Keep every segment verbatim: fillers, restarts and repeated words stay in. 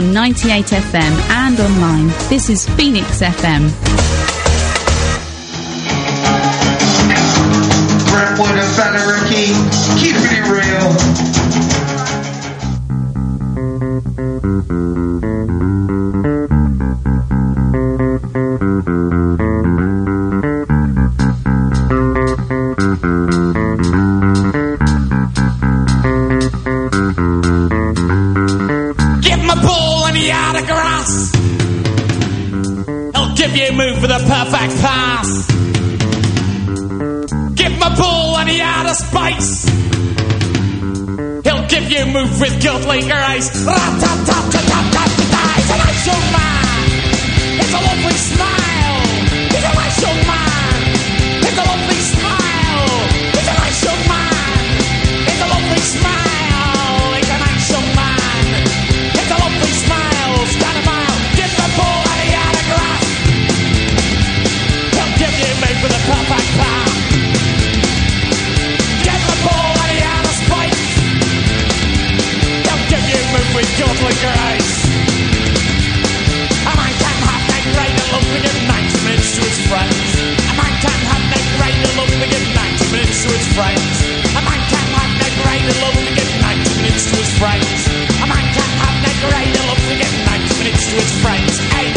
on ninety-eight F M and online. This is Phoenix F M. Brentwood and Fallerikey, keeping it real. Give you move for the perfect pass. Give him a ball and he out of space. He'll give you move with godly grace. Rat-tat-tat-tat-tat-tat. He's a nice young man. It's a lovely smile. He's a nice young man. It's a lovely smile. He's a nice young man. It's a lovely smile. He's a nice young man. It's a lovely smile. Stand a mile. Give the ball and he out of grass. Give you move with a perfect pass. Get the ball and he out of space. They'll give you move with godly grace. A man can have that great and love to give ninety minutes to his friends. A man can have that great and love to give ninety minutes to his friends. A man can have that great and love to give ninety minutes to his friends. A man can have that great and love to give ninety minutes to his friends. Eight.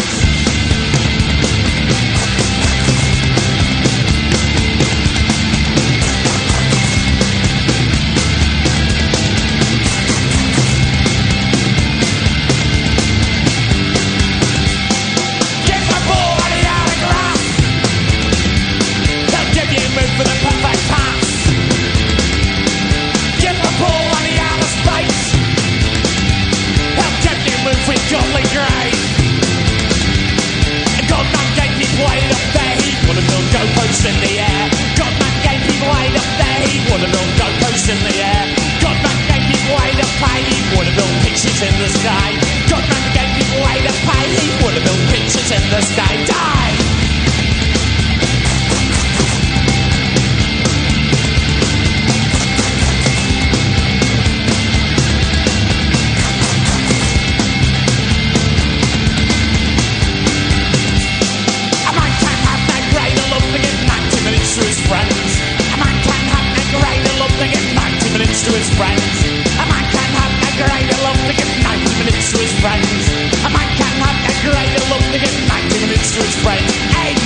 For the perfect pass. Give the ball and he out of space. He'll give you move with godly grace. Godman gave me weight up there. He would have built goalposts in the air. Godman gave me weight up there. He would have built goalposts in the air. Godman gave me weight up high. He would have built pictures in the sky. Godman gave me weight up high. He would have built pictures in the sky. Die! To his friends, a man can have a greater love to give ninety minutes to his friends. A man can have a greater love to give ninety minutes to his friends. Eight.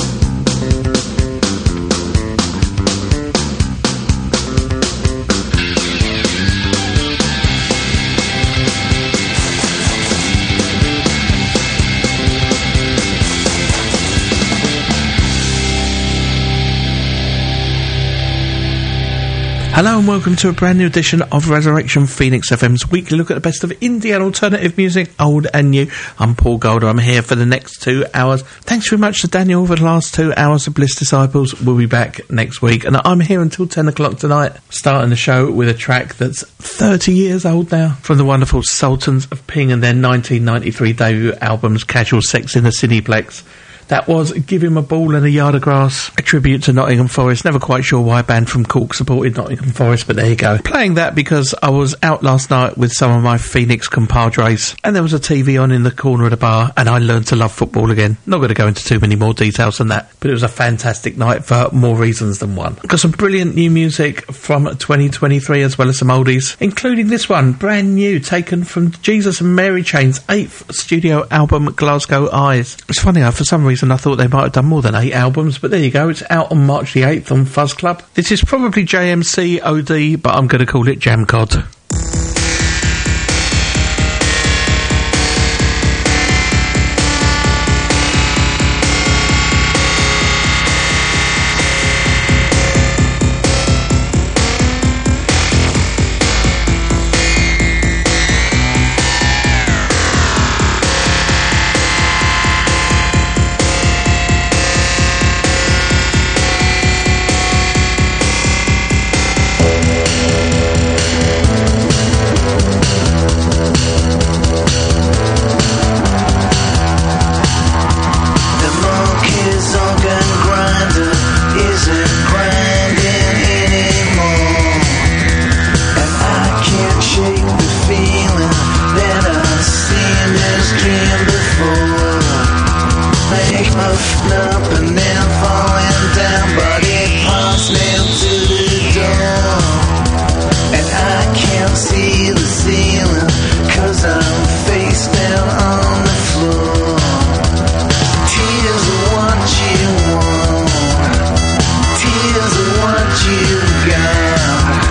Hello and welcome to a brand new edition of Resurrection Phoenix F M's weekly look at the best of indie and alternative music, old and new. I'm Paul Golder. I'm here for the next two hours. Thanks very much to Daniel for the last two hours of Bliss Disciples. We'll be back next week. And I'm here until ten o'clock tonight, starting the show with a track that's thirty years old now, from the wonderful Sultans of Ping and their nineteen ninety-three debut albums Casual Sex in the Cineplex. That was Give Him a Ball and a Yard of Grass, a tribute to Nottingham Forest. Never quite sure why a band from Cork supported Nottingham Forest, but there you go. Playing that because I was out last night with some of my Phoenix compadres, and there was a T V on in the corner of the bar, and I learned to love football again. Not going to go into too many more details than that, but it was a fantastic night for more reasons than one. Got some brilliant new music from twenty twenty-three, as well as some oldies, including this one, brand new, taken from Jesus and Mary Chain's eighth studio album, Glasgow Eyes. It's funny, for some reason I thought they might have done more than eight albums, but there you go, it's out on March the eighth on Fuzz Club. This is probably J M C O D, but I'm going to call it Jam Cod. We'll be right back. lifting up and then falling down, but it pops nailed to the door. And I can't see the ceiling, cause I'm face down on the floor. Tears are what you want, tears are what you got.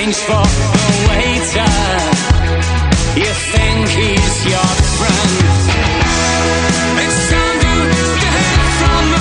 change for the waiter. You think he's your friend. It's time to stand from the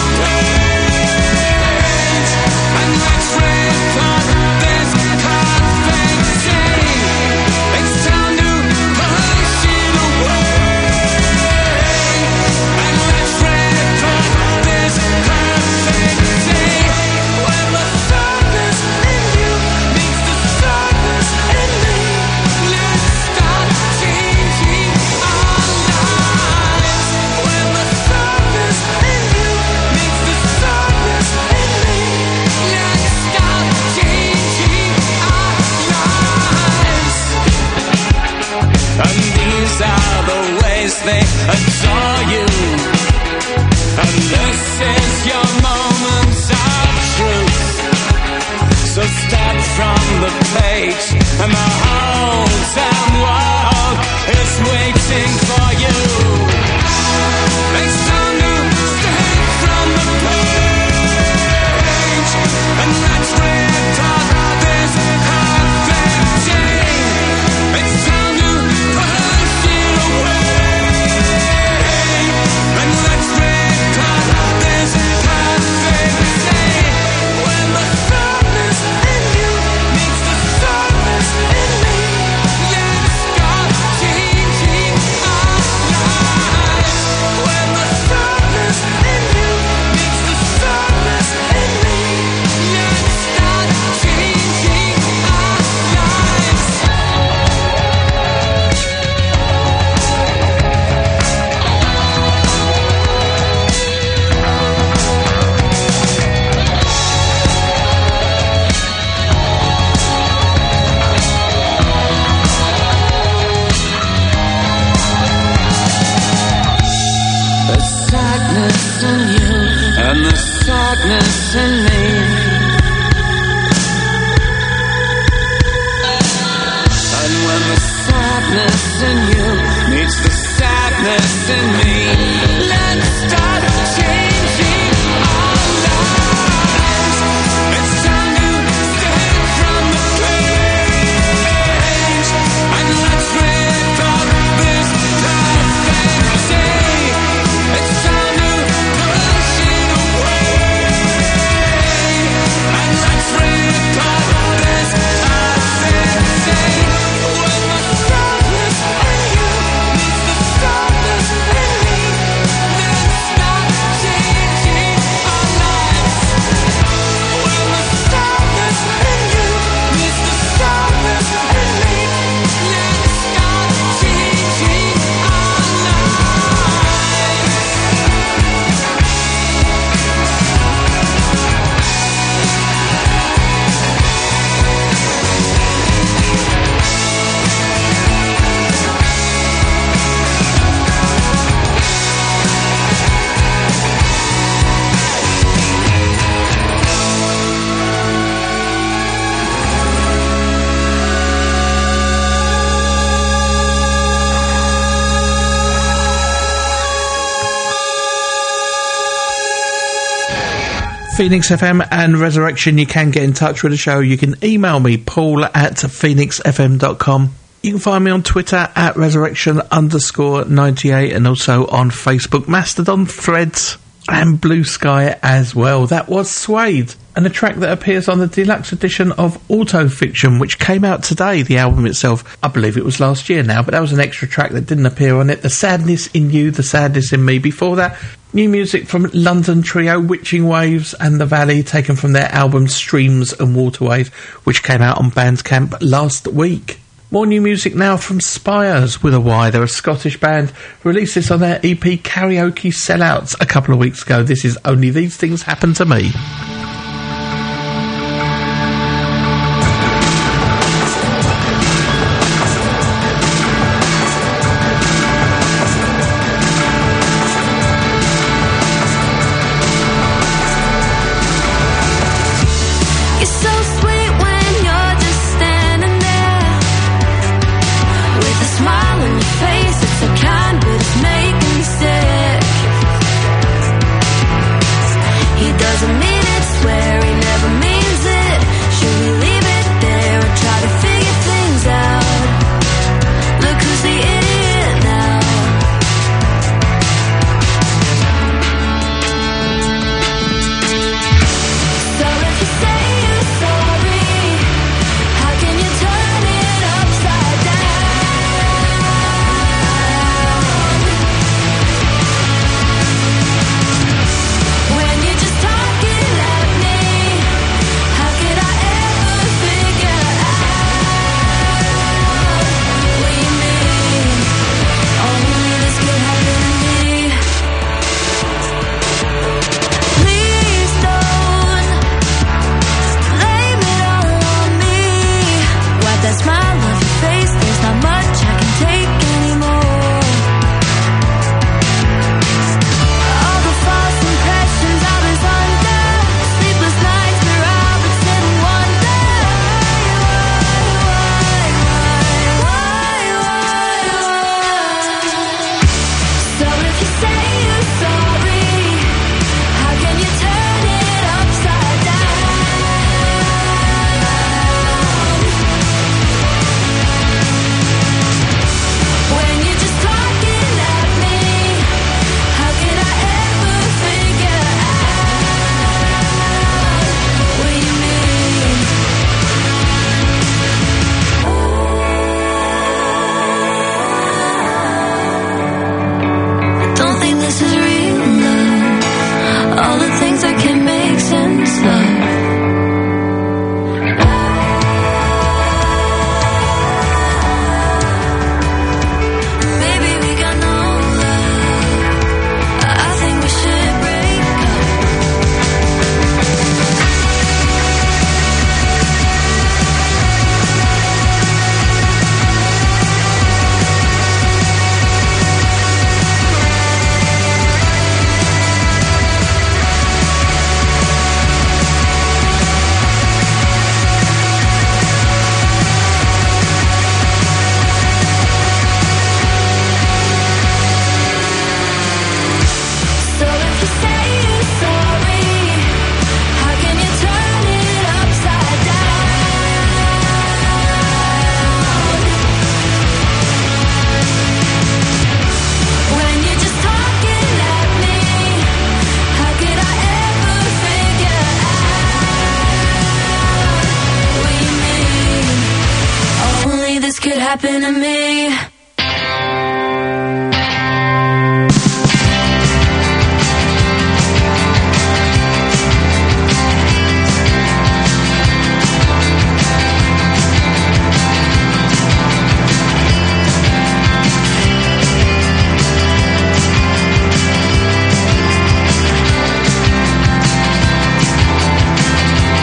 page and let's record this perfect scene. It's time to push it away and let's record this perfect scene. When the sadness in you meets the sadness in me, let's start changing our lives. When the sadness in you meets the sadness in me, let's start changing our lives. And these are the ways they adore you. And this is your moments of truth. So step from the page and the whole damn world is waiting for you. It's time to step from the page and let's record this perfect scene. It's time to push it away and let's record this perfect scene. When the sadness in you meets the sadness in me, let's start changing our lives. When the sadness in you meets the sadness in me, let's start changing our lives. The sadness in you and the sadness in me. And when the sadness in you meets the sadness in me, let's start changing our lives. It's time to step from the page and let's record this perfect scene. It's time to push it away and let's record this perfect scene. When the sadness in you meets the sadness in me, let's start changing our lives. When the sadness in you meets the sadness in me, let's start changing our lives. Phoenix F M and Resurrection. You can get in touch with the show. You can email me, paul at phoenix f m dot com. You can find me on Twitter at resurrection underscore ninety-eight and also on Facebook, Mastodon, Threads and Blue Sky as well. That was Suede, and a track that appears on the deluxe edition of Autofiction, which came out today. The album itself, I believe it was last year now, but that was an extra track that didn't appear on it. The Sadness in You, The Sadness in Me. Before that, new music from London trio Witching Waves and The Valley, taken from their album Streams and Waterways, which came out on Bandcamp last week. More new music now from Spires with a Y. They're a Scottish band. Released this on their E P Karaoke Sellouts a couple of weeks ago. This is Only These Things Happen to Me. You're so sweet when you're just standing there with a smile on your face. It's so kind, but it's making me sick. He doesn't mean it, swear he never means it. Should we leave it there or try to happened to me.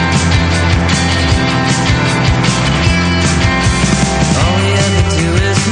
All we had to do is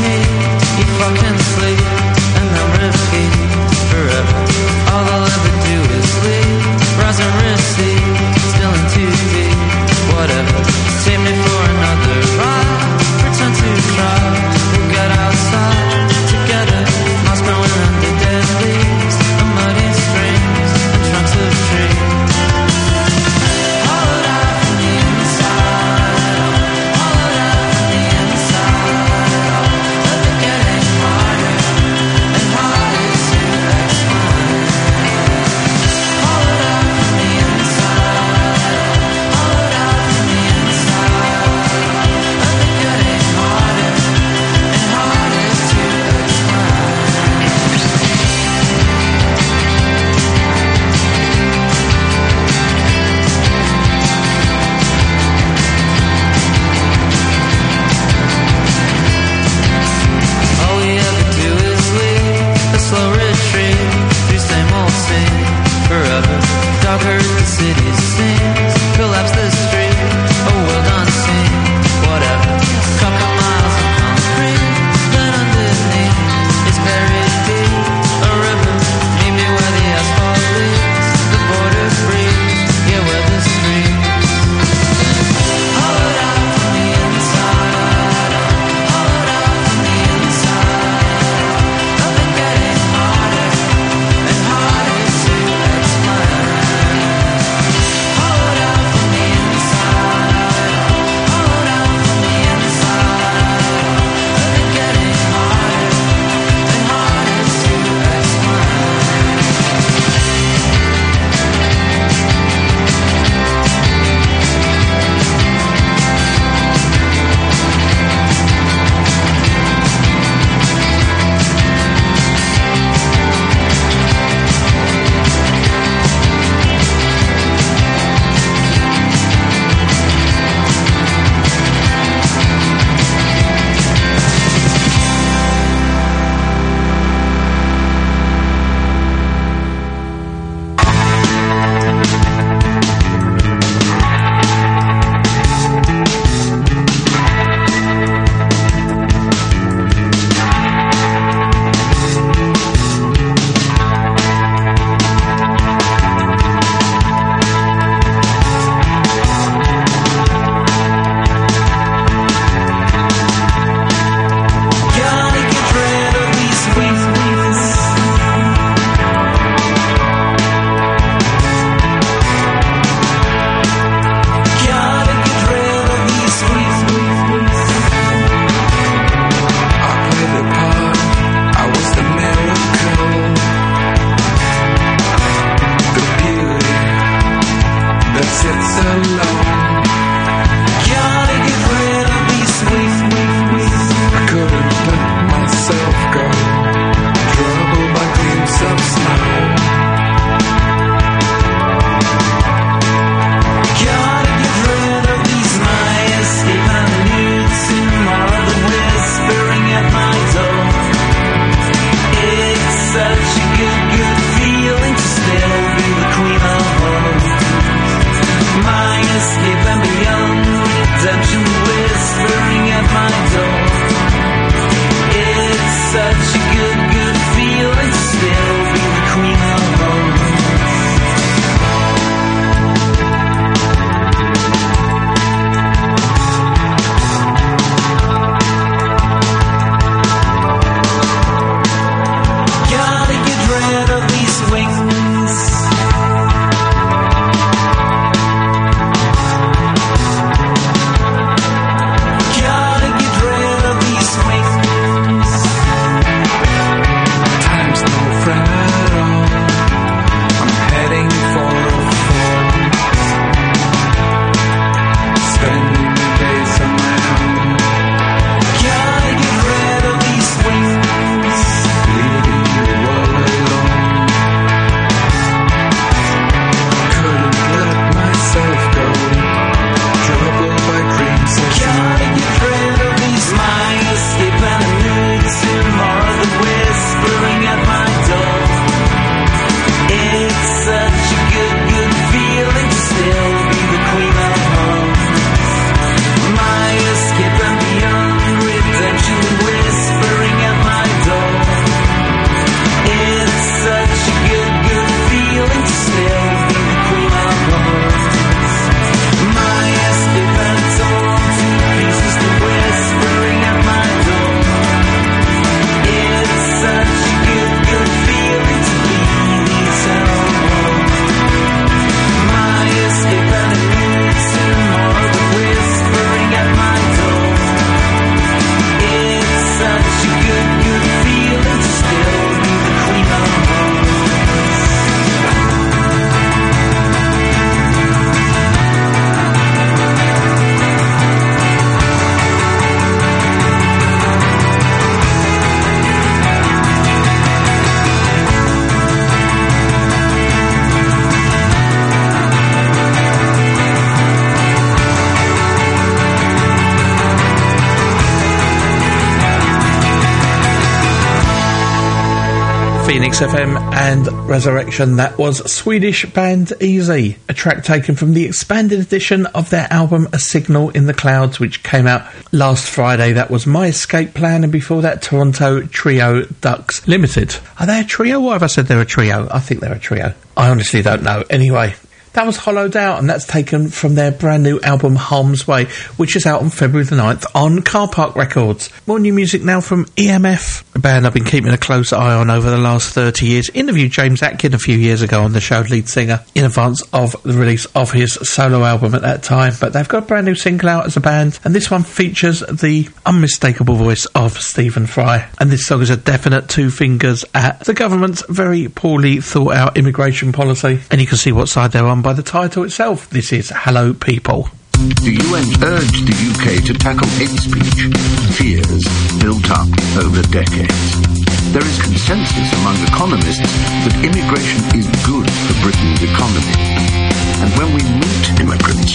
Phoenix F M and Resurrection. That was Swedish band Easy, a track taken from the expanded edition of their album A Signal in the Clouds, which came out last Friday. That was My Escape Plan, and before that, Toronto trio Ducks Limited. Are they a trio? Why have I said they're a trio? I think they're a trio. I honestly don't know. Anyway, that was Hollowed Out, and that's taken from their brand new album Harm's Way, which is out on February the ninth on Car Park Records. More new music now from E M F, a band I've been keeping a close eye on over the last thirty years. Interviewed James Atkin a few years ago on the show, lead singer, in advance of the release of his solo album at that time. But they've got a brand new single out as a band, and this one features the unmistakable voice of Stephen Fry. And this song is a definite two fingers at the government's very poorly thought out immigration policy. And you can see what side they're on by the title itself. This is Hello People. The U N urged the U K to tackle hate speech, fears built up over decades. There is consensus among economists that immigration is good for Britain's economy. And when we meet immigrants,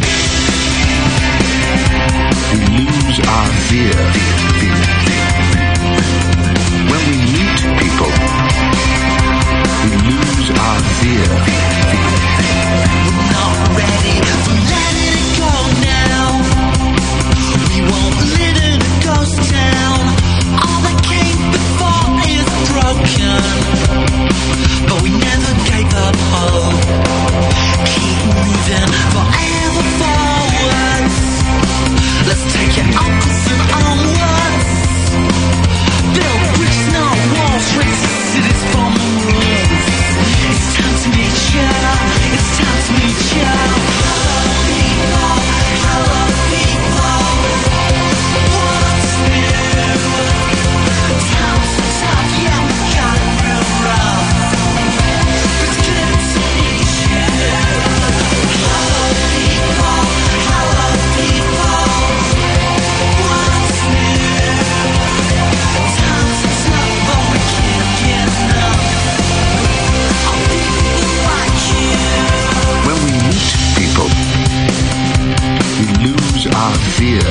we lose our fear. When we meet people, we lose our fear. We're not ready for letting it go now. We won't live in a ghost town. All that came before is broken, but we never gave up hope. Keep moving forever forwards. Let's take it upwards and onwards. Build bricks, no walls, raise cities from the woods. It's time to meet ya. It's time to meet ya. Hello people, hello people. What's new? Times are tough, yeah, we got it real rough. It's good to meet you. Hello people, hello people. What's new? Times are tough, but we can't get enough. I'll be like you. When we meet people, we lose our fear.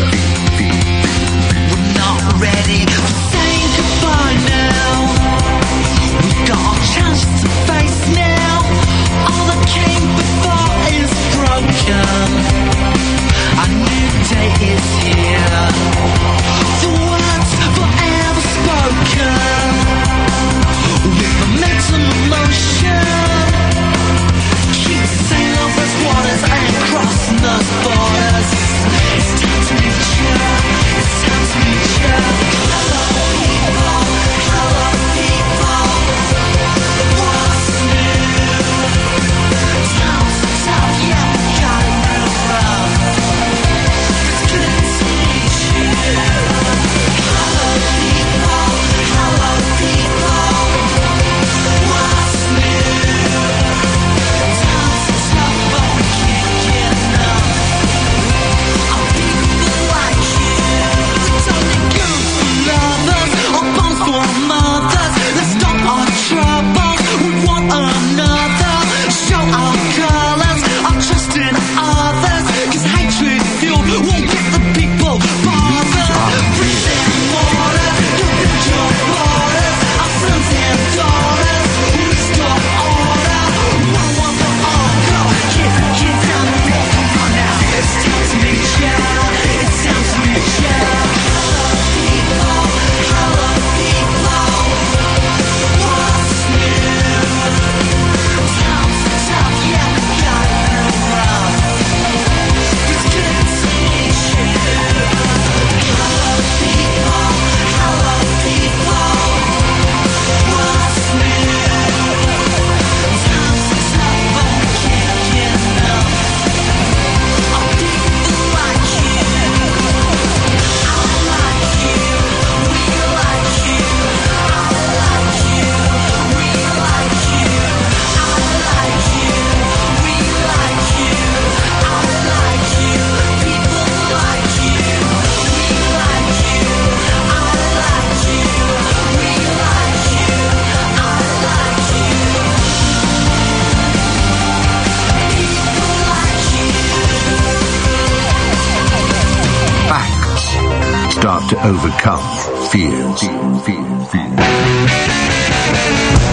We're not ready for saying goodbye now. We've got our chance to face now. All that came before is broken. A new day is here. The words forever spoken. With momentum and motion. Keep sailing over those waters and crossing those borders. It's time to meet you. It's time to meet you. Hello people, hello people. What's new? Times are tough, yeah, we got it real rough. It's good to meet you. Hello people, hello people. What's new? Times are tough, but we can't get enough. I'll be like you. It's only good for lovers, or bombs for mothers. Let's stop our troubles with one another. Show our colors, our trust in others. 'Cause hatred fuel won't get the people bothered. Bricks and mortar, you build your borders. Our sons and daughters will restore order. One, one for all, go. Get, get down the road, come on now. It's time to meet ya. It's time to meet ya. Hello people, hello people. What's new? Times are tough, yeah, we got it real rough. It's good to meet you. Hello people, hello people. What's new? Times are tough, but we can't get enough. I'll be like you. I like you. We like you. I like you. We like you. I like you. We like you. I like you. People like you. We like you. I like you. We like you. I like you. People like you. Facts start to overcome fears. Fear, fear, fear.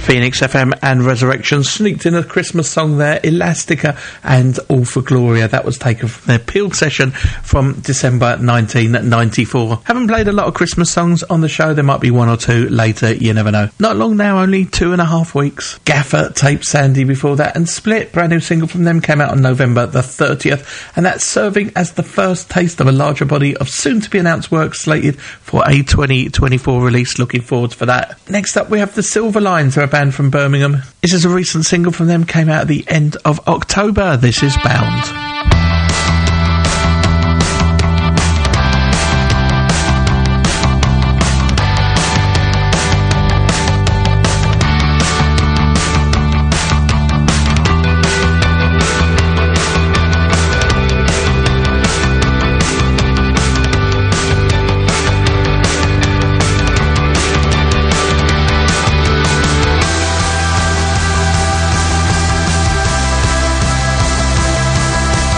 Phoenix F M and Resurrection sneaked in a Christmas song there, Elastica and All for Gloria. That was taken from their Peel session from December nineteen ninety-four. Haven't played a lot of Christmas songs on the show. There might be one or two later, you never know. Not long now, only two and a half weeks. Gaffer, Tape Sandy before that, and Split, brand new single from them, came out on November the thirtieth, and that's serving as the first taste of a larger body of soon-to-be-announced work slated for a twenty twenty-four release. Looking forward for that. Next up, we have the Silver Lines, who are a band from Birmingham. This is a recent single from them, came out at the end of October. This is Bound. Bound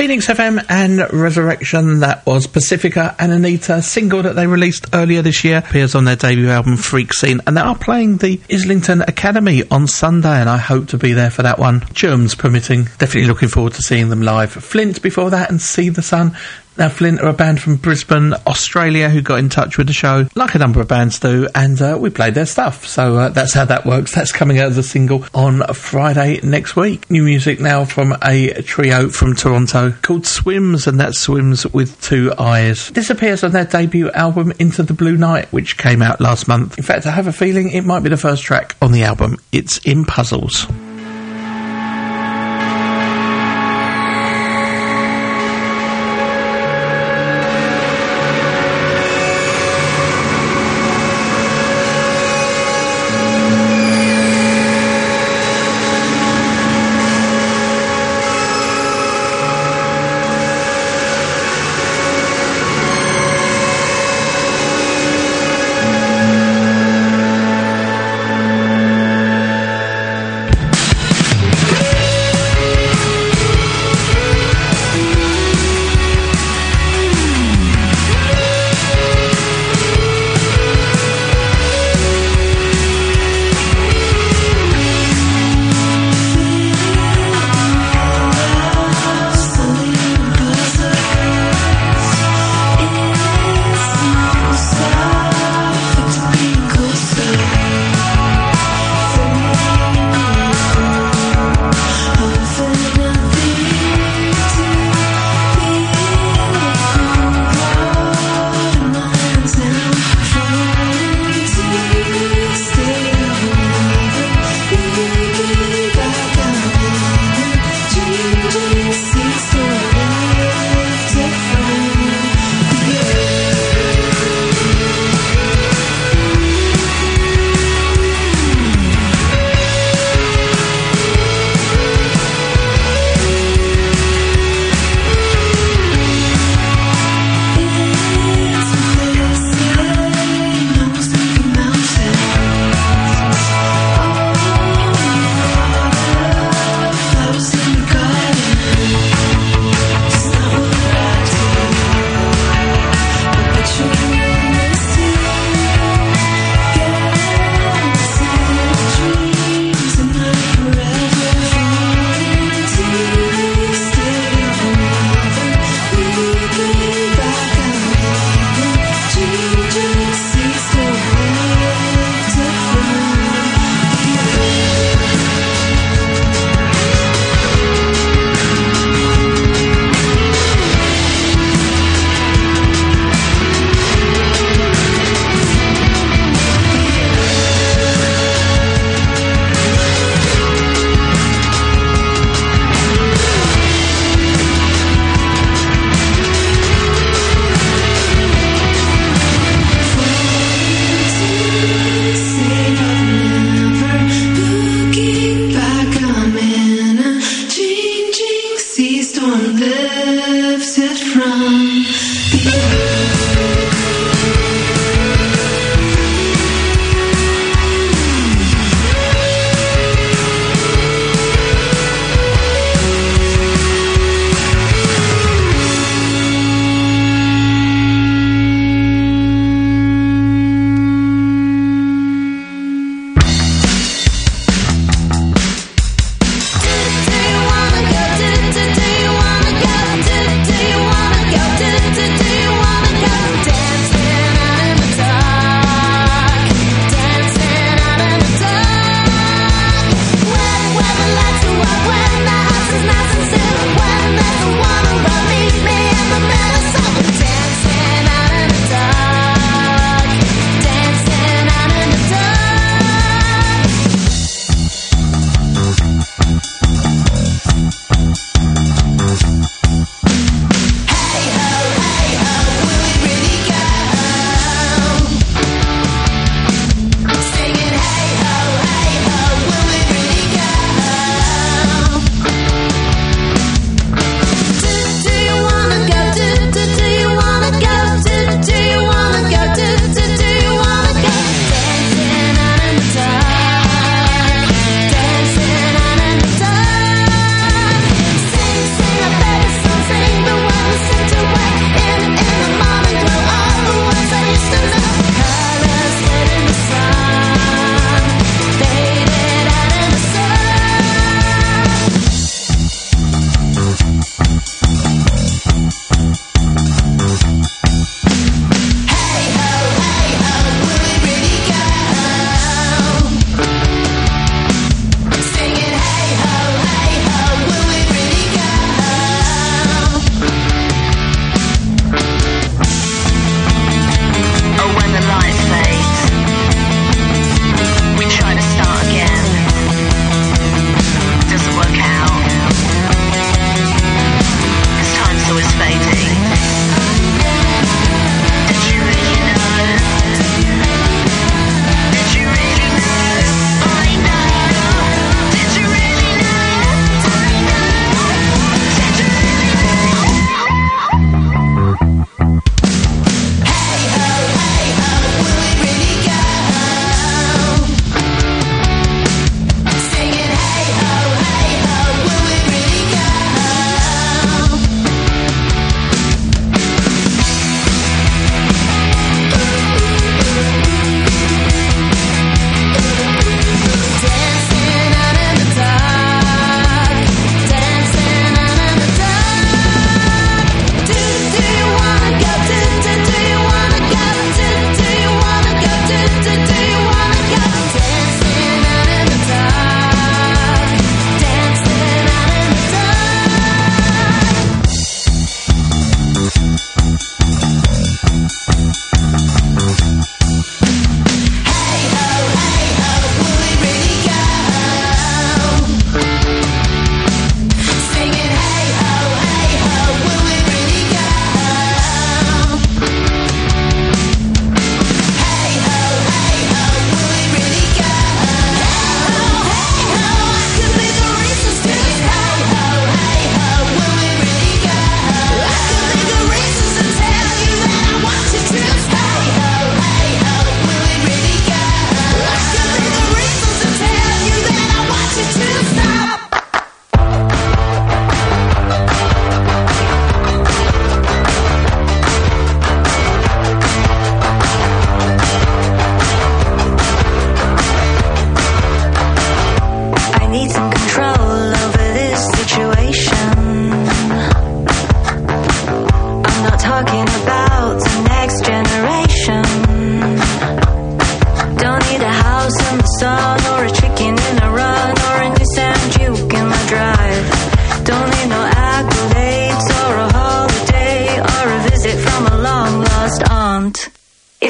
Phoenix F M and Resurrection. That was Pacifica and Anita, single that they released earlier this year, appears on their debut album Freak Scene, and they are playing the Islington Academy on Sunday, and I hope to be there for that one, germs permitting. Definitely looking forward to seeing them live. Flint before that, and See the Sun. Now, Flint are a band from Brisbane, Australia, who got in touch with the show, like a number of bands do, and uh, we played their stuff. So uh, that's how that works. That's coming out as a single on Friday next week. New music now from a trio from Toronto called Swims, and that's Swims with Two Eyes. This appears on their debut album, Into the Blue Night, which came out last month. In fact, I have a feeling it might be the first track on the album. It's In Puzzles.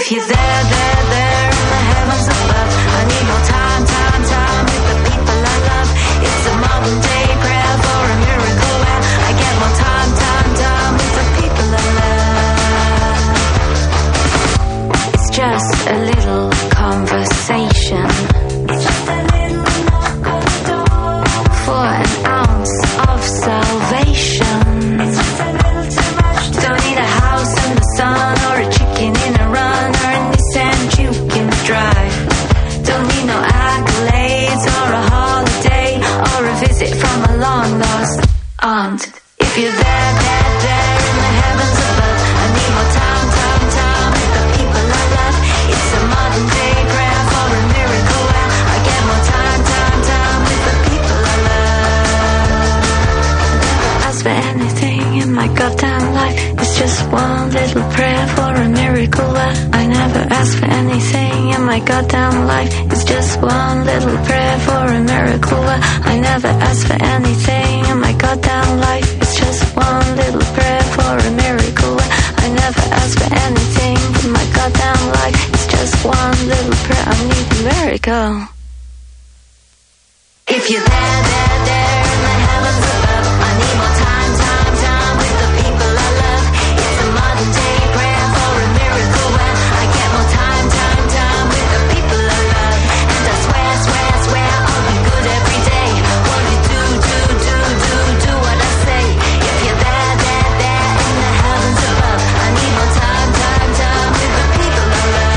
If you're there, there, there in the heavens above, I need more time, time, time with the people I love. It's a modern day prayer for a miracle where I get more time, time, time with the people I love. It's just a little conversation. It's just a little knock on the door for an ounce of salvation. It's just a little too much. Don't need a house in the sun or a chicken in a run or a Nissan Juke in the drive. Don't need no accolades or a holiday or a visit from a long lost aunt. If you're there, there, there in the heavens above, I need more time, time, time with the people I love. It's a modern day prayer for a miracle where I get more time, time, time with the people I love. Ask for anything in my goddamn life. It's just one little prayer for a miracle where I never ask for anything in my goddamn life. It's just one little prayer for a miracle where I never ask for anything in my goddamn life. It's just one little prayer for a miracle where I never ask for anything in my goddamn life. It's just one little prayer. I need a miracle. If you're there, there, there in the heavens above, I need more time, time, time with the people I love. It's a modern day prayer for a miracle where I get more time, time, time with the people I love. And I swear, swear, swear I'll be good every day. What you do, do, do, do, do what I say. If you're there, there, there in the heavens above, I need more time, time, time with the people I love.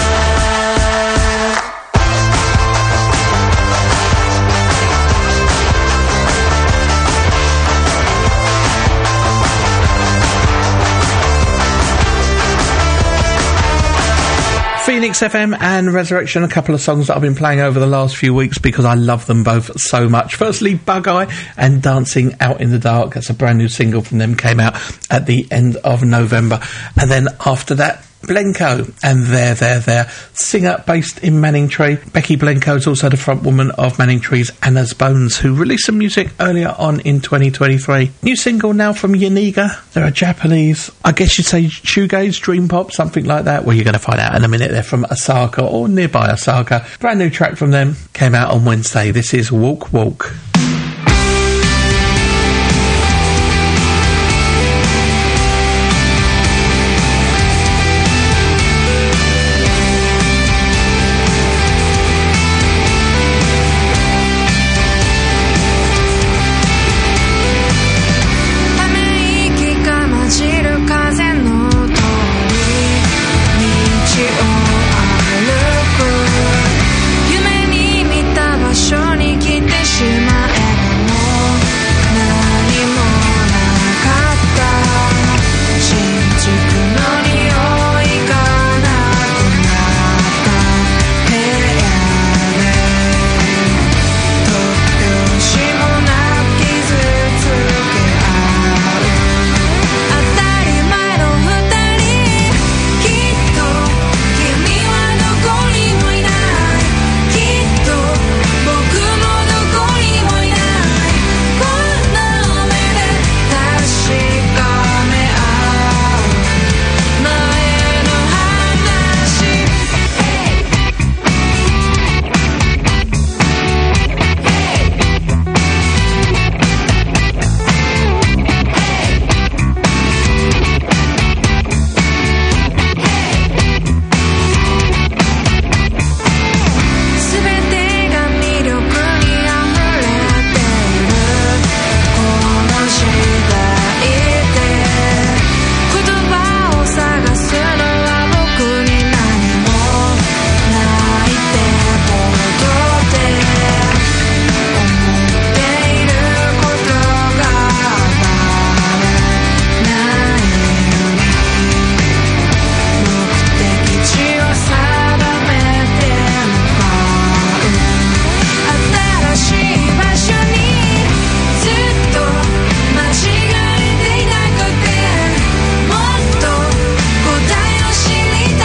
Phoenix F M and Resurrection, a couple of songs that I've been playing over the last few weeks because I love them both so much. Firstly, Bug Eye and Dancing Out in the Dark. That's a brand new single from them, came out at the end of November. And then after that, Blenko and There, There, There, singer based in Manningtree. Becky Blenko is also the front woman of Manningtree's Anna's Bones, who released some music earlier on in twenty twenty-three. New single now from Yaniga. They're a Japanese, I guess you'd say shoegaze, dream pop, something like that. Well, you're going to find out in a minute. They're from Osaka or nearby Osaka. Brand new track from them came out on Wednesday. This is Walk Walk.